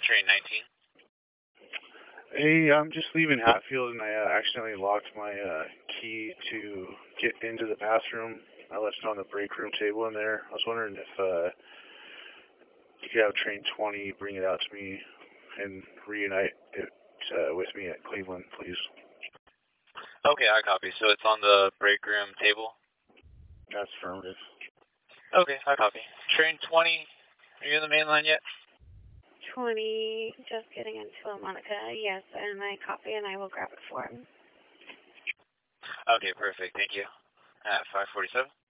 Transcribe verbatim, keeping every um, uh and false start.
train nineteen. Hey, I'm just leaving Hatfield and I uh, accidentally locked my uh, key to get into the bathroom. I left it on the break room table in there. I was wondering if uh, you could have train twenty bring it out to me and reunite it uh, with me at Cleveland, please. Okay, I copy. So it's on the break room table? That's affirmative. Okay, I copy. Train twenty, are you in the main line yet? twenty, just getting into a Monica, yes, and I copy and I will grab it for him. Okay, perfect, thank you. At five forty-seven?